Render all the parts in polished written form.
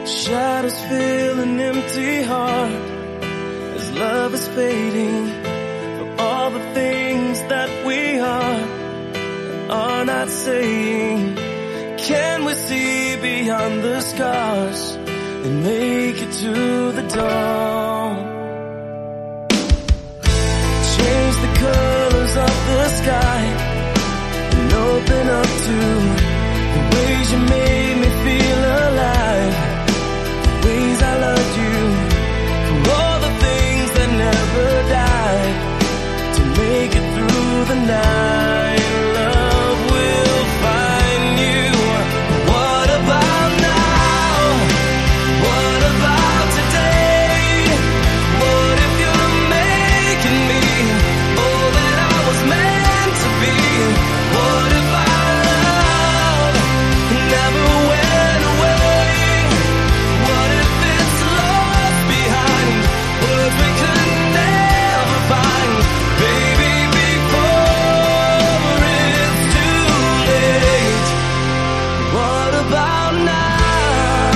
Shadows fill an empty heart as love is fading from all the things that we are not saying. Can we see beyond the scars and make it to the dawn? Change the colors of the sky and open up to the ways you made me feel alive, the ways I loved you, for all the things that never died, to make it through the night. Love will find you. What about now? What about today? What if you're making me all that I was meant to be? What if our love never went away? What if it's lost behind words we could never find? Baby, before it's too late. What about now?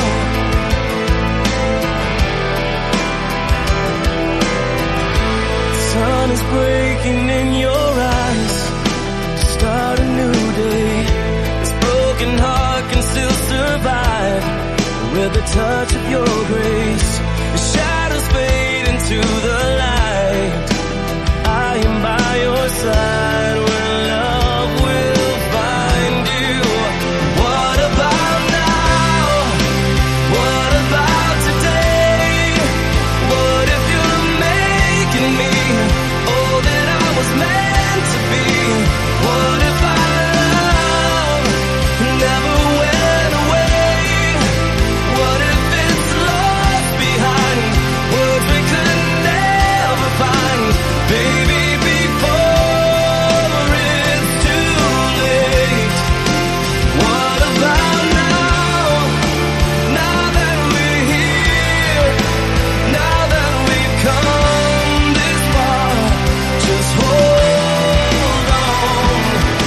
The sun is breaking in your eyes to start a new day. This broken heart can still survive with the touch of your grace. The shadows fade into the light. I am by your side when love will find you. What about now? What about today? What if you're making me all that I was meant to be? What if our love never went away? What if it's lost behind words we could never find? Baby, before it's too late. What about now? Now that we're here, now that we've come this far, just hold on.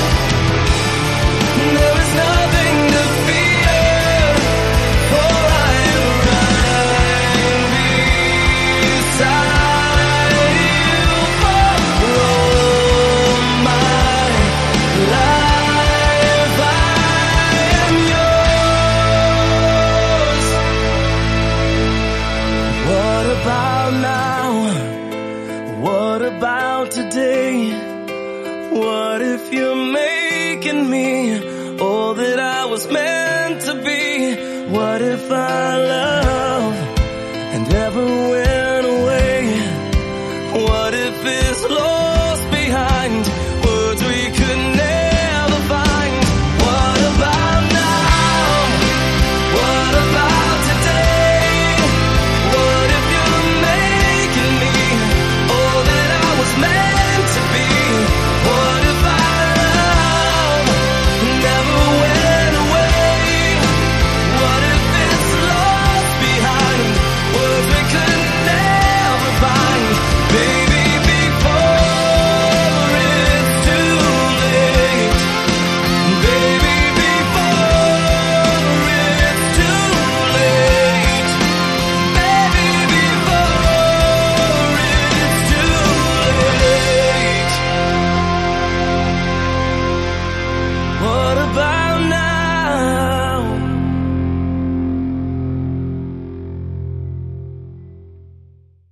There is nothing to fear, for I am right beside you for all my life. I am yours. What about now? What about today? What if you're making me all that I was meant to be? What if I love